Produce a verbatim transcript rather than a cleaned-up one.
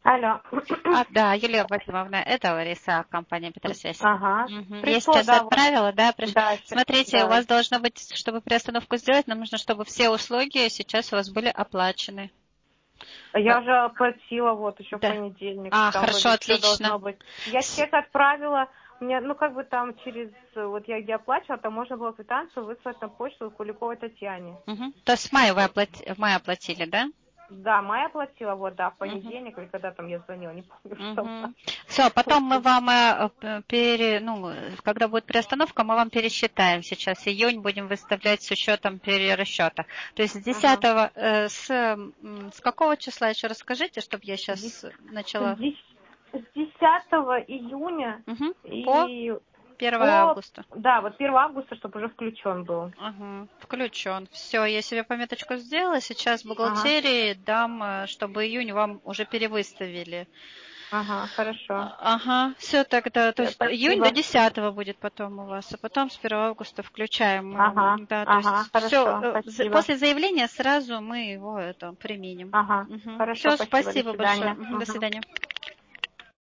Алло. А, да, Юлия Вадимовна, это Лариса, компания Петросвязь. Ага. Мгм. Я Пришло, сейчас да, вот. отправила, да, приш... Да, щ- Смотрите, у да. вас должно быть, чтобы приостановку сделать, нам нужно, чтобы все услуги сейчас у вас были оплачены. Я Э, уже оплатила вот еще в Да. понедельник. А, Там хорошо, вроде все отлично. должно быть. Я С- чек отправила. Мне, ну, как бы там через, э, вот я где оплачивала, там можно было квитанцию выслать на почту Куликовой Татьяне. Мгм. То есть в мае вы Вот. оплати... в мае оплатили, да? Да, мая оплатила, вот, да, в Мгм. понедельник, или когда там я звонила, не помню, что там. Мгм. Все, потом мы вам, э, п- пере, ну, э, когда будет приостановка, мы вам пересчитаем сейчас. Июнь будем выставлять с учетом перерасчета. То есть с Ага. десятого, э, с, м, с какого числа еще расскажите, чтобы я С дес- сейчас с начала. дес- с десятого июня Мгм. По и первое по, августа. да, вот первого августа, чтобы уже включен был. Ага, включен. Все, я себе пометочку сделала. Сейчас в Ага, бухгалтерии дам, э, чтобы июнь вам уже перевыставили. ага, хорошо. А- Ага, все тогда. То Всё, есть июнь до спасибо. десятого будет потом у вас, а потом с первого августа включаем мы Ага, вам. Да, то ага, есть все, хорошо, спасибо. после заявления сразу мы его это применим. Ага, Угу. хорошо, Все, спасибо, до спасибо большое. свидания. Мгм, до Мгм. свидания.